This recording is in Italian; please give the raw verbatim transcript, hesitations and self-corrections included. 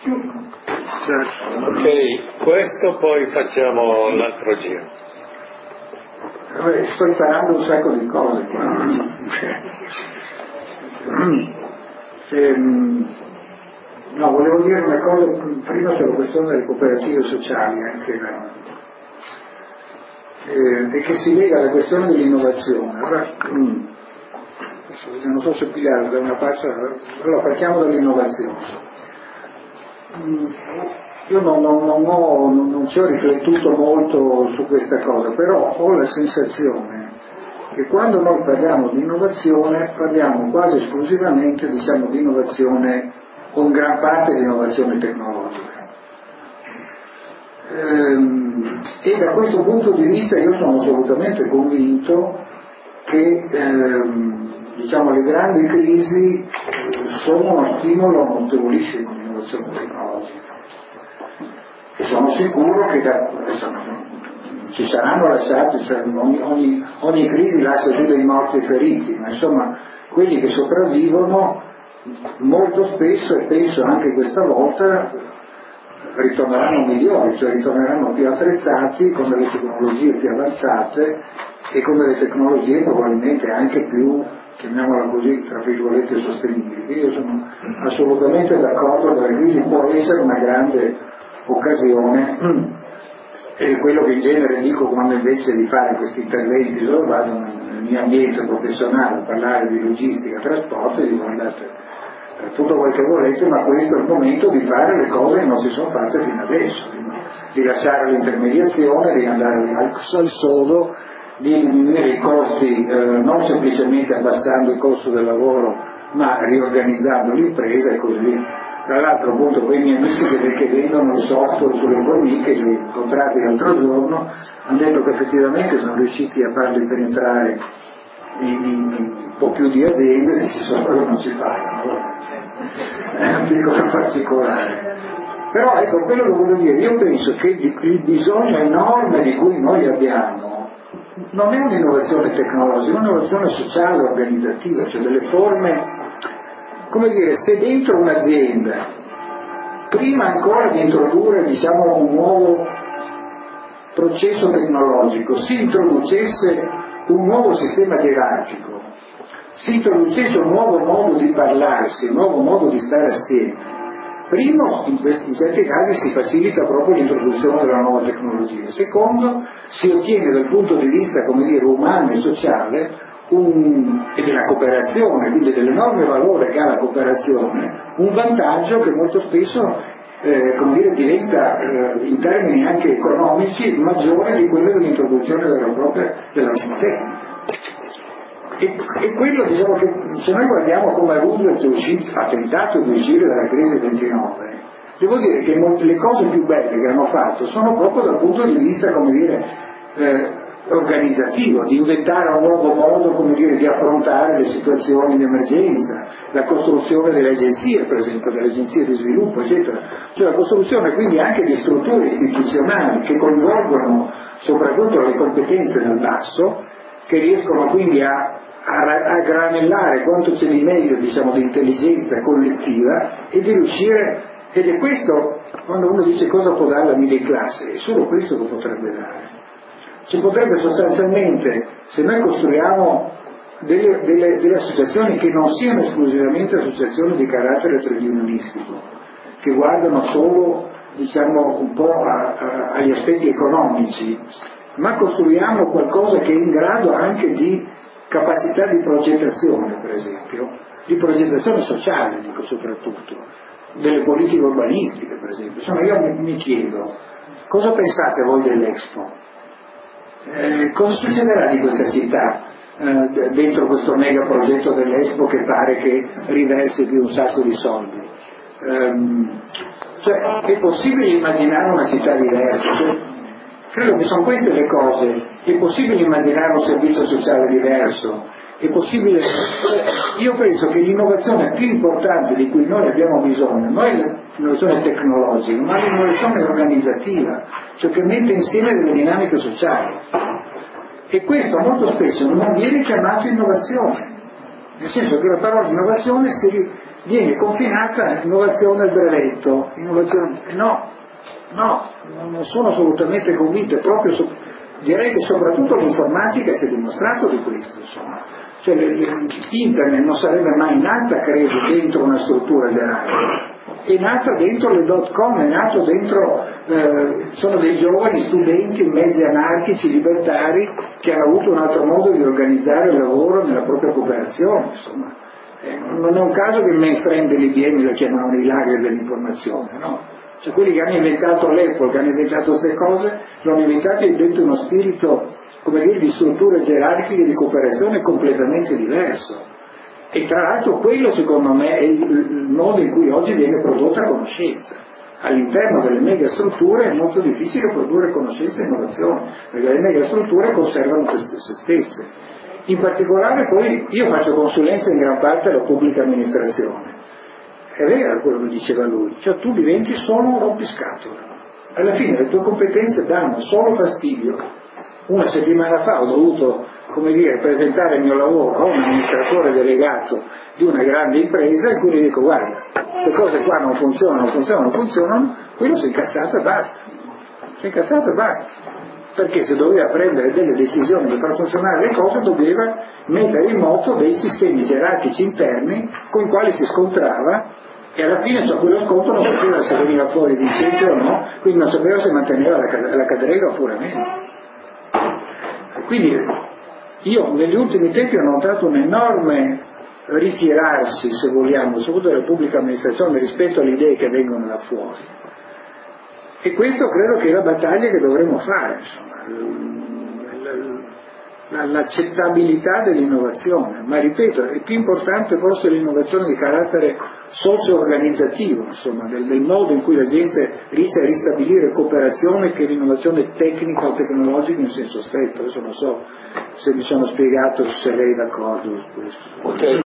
Ok, questo poi facciamo l'altro giro. Vabbè, sto imparando un sacco di cose qua. ehm, no, volevo dire una cosa prima sulla questione delle cooperative sociali, anche la, eh, e che si lega alla questione dell'innovazione. Allora, mm, non so se pigliare da una parte, allora partiamo dall'innovazione. Mm, io non, non, non, ho, non, non ci ho riflettuto molto su questa cosa, però ho la sensazione che quando noi parliamo di innovazione parliamo quasi esclusivamente, diciamo, di innovazione, con gran parte di innovazione tecnologica. Ehm, e da questo punto di vista io sono assolutamente convinto che ehm, diciamo, le grandi crisi sono uno stimolo notevolissimo di innovazione tecnologica. E sono sicuro che da, insomma, ci saranno lasciati, ogni, ogni, ogni crisi lascia giù dei morti e feriti, ma insomma quelli che sopravvivono molto spesso, e penso anche questa volta, ritorneranno migliori, cioè ritorneranno più attrezzati, con delle tecnologie più avanzate e con delle tecnologie probabilmente anche più, chiamiamola così, tra virgolette, sostenibili. Io sono assolutamente d'accordo che la crisi può essere una grande occasione, e quello che in genere dico quando invece di fare questi interventi loro vado nel mio ambiente professionale a parlare di logistica, trasporto, e dico guardate, tutto quel che volete, ma questo è il momento di fare le cose che non si sono fatte fino adesso, di lasciare l'intermediazione, di andare al, al sodo, di diminuire i costi, eh, non semplicemente abbassando il costo del lavoro, ma riorganizzando l'impresa e così via. Tra l'altro appunto quei miei amici che, che vendono il software sulle formiche, li ho incontrati l'altro giorno, hanno detto che effettivamente sono riusciti a farli penetrare in, in, in un po' più di aziende, se ci sono che non si pagano. È un piccolo particolare. Però ecco, quello che voglio dire, io penso che il bisogno enorme di cui noi abbiamo non è un'innovazione tecnologica, è un'innovazione sociale, organizzativa, cioè delle forme. Come dire, se dentro un'azienda, prima ancora di introdurre, diciamo, un nuovo processo tecnologico, si introducesse un nuovo sistema gerarchico, si introducesse un nuovo modo di parlarsi, un nuovo modo di stare assieme, primo, in, questi, in certi casi si facilita proprio l'introduzione della nuova tecnologia, secondo, si ottiene dal punto di vista, come dire, umano e sociale, Un, e della cooperazione, quindi dell'enorme valore che ha la cooperazione, un vantaggio che molto spesso eh, come dire, diventa eh, in termini anche economici maggiore di quello dell'introduzione della propria della nuova tecnica. E, e quello, diciamo, che se noi guardiamo come Roosevelt ha tentato di uscire dalla crisi ventinove, devo dire che molte, le cose più belle che hanno fatto sono proprio dal punto di vista, come dire, eh, organizzativo, di inventare un nuovo modo, come dire, di affrontare le situazioni di emergenza, la costruzione delle agenzie, per esempio, delle agenzie di sviluppo, eccetera. Cioè la costruzione quindi anche di strutture istituzionali che coinvolgono soprattutto le competenze del basso, che riescono quindi a, a, a granellare quanto c'è di meglio, diciamo, di intelligenza collettiva e di riuscire, ed è questo, quando uno dice cosa può dare la middle class, è solo questo che potrebbe dare. Ci potrebbe sostanzialmente, se noi costruiamo delle, delle, delle associazioni che non siano esclusivamente associazioni di carattere trade unionistico, che guardano solo, diciamo, un po' a, a, agli aspetti economici, ma costruiamo qualcosa che è in grado anche di capacità di progettazione, per esempio, di progettazione sociale, dico soprattutto, delle politiche urbanistiche, per esempio. Insomma, io mi, mi chiedo, cosa pensate voi dell'Expo? Eh, cosa succederà di questa città eh, dentro questo mega progetto dell'Expo che pare che riversi più un sacco di soldi? Um, cioè, è possibile immaginare una città diversa? Cioè, credo che sono queste le cose. È possibile immaginare un servizio sociale diverso? È possibile? Io penso che l'innovazione più importante di cui noi abbiamo bisogno non è l'innovazione tecnologica, ma l'innovazione organizzativa, cioè che mette insieme delle dinamiche sociali. E questo molto spesso non viene chiamato innovazione, nel senso che la parola innovazione si, viene confinata innovazione al brevetto, innovazione, no, no, non sono assolutamente convinto, proprio so, direi che soprattutto l'informatica si è dimostrato di questo, insomma. Cioè, internet non sarebbe mai nata, credo, dentro una struttura gerarchica, è nata dentro le dot com, è nato dentro, eh, sono dei giovani studenti, mezzi anarchici, libertari, che hanno avuto un altro modo di organizzare il lavoro nella propria cooperazione, insomma. Eh, non è un caso che il mainframe dell'I B M lo chiamavano i lager dell'informazione, no? Cioè quelli che hanno inventato l'Apple, che hanno inventato queste cose, l'hanno inventato dentro uno spirito, come dire, di strutture gerarchiche di cooperazione completamente diverso. E tra l'altro quello secondo me è il, il modo in cui oggi viene prodotta conoscenza. All'interno delle megastrutture è molto difficile produrre conoscenza e innovazione, perché le megastrutture conservano se, se stesse. In particolare poi io faccio consulenza in gran parte alla pubblica amministrazione. È vero quello che diceva lui, cioè tu diventi solo un rompiscatole. Alla fine le tue competenze danno solo fastidio. Una settimana fa ho dovuto, come dire, presentare il mio lavoro a un amministratore delegato di una grande impresa in cui gli dico guarda, le cose qua non funzionano, non funzionano, non funzionano, quello si è incazzato e basta. Si è incazzato e basta. Perché se doveva prendere delle decisioni per far funzionare le cose doveva mettere in moto dei sistemi gerarchici interni con i quali si scontrava e alla fine su quello scontro non sapeva se veniva fuori vincente o no, quindi non sapeva se manteneva la, la cadrega oppure meno. Quindi io negli ultimi tempi ho notato un enorme ritirarsi, se vogliamo, soprattutto della pubblica amministrazione rispetto alle idee che vengono da fuori. E questo credo che è la battaglia che dovremo fare, insomma, l'accettabilità dell'innovazione, ma ripeto, è più importante forse l'innovazione di carattere socio-organizzativo, insomma, del, del modo in cui la gente riesce a ristabilire cooperazione che l'innovazione tecnica o tecnologica in senso stretto. Adesso non so se mi sono spiegato, se lei è d'accordo su questo. Okay.